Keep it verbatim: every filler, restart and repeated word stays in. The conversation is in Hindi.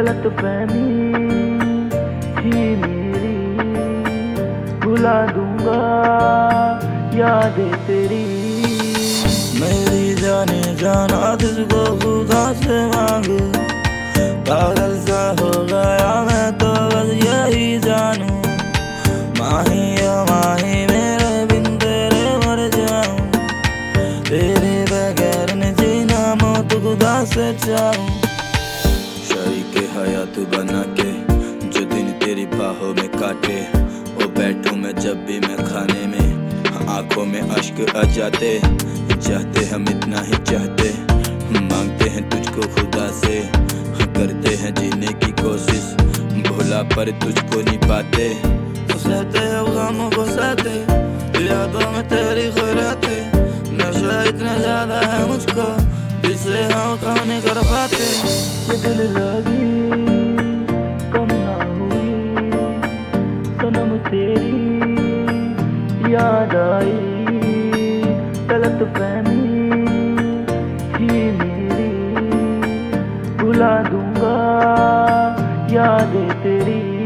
गलत फहमी थी मेरी, भुला दूंगा यादें तेरी। मेरी जाने जाना तुझको खुदा से मांगू, पागल सा हो गया मैं तो बस यही जानू। माही ओ माही मेरे बिन तेरे मर जाऊं, तेरे बगैर न जीना मौत खुदा से चाहूं। शरीके हयात बना के जो दिन तेरी बाहों में काटे, वो बैठूं मैं जब भी मैं खाने में, आंखों में अश्क आ जाते। चाहते हम इतना ही चाहते, मांगते हैं तुझको खुदा से, करते हैं जीने की कोशिश, भोला पर तुझको नहीं पाते। सहते हैं गमों को सहते, यादों में तेरी खैराते, नशा इतना ज्यादा है मुझको जिसे हम कम नहीं कर पाते। ये दिल लगी कम ना हुई, सनम तेरी याद आई, गलत फहमी थी मेरी, भुला दूंगा यादें तेरी।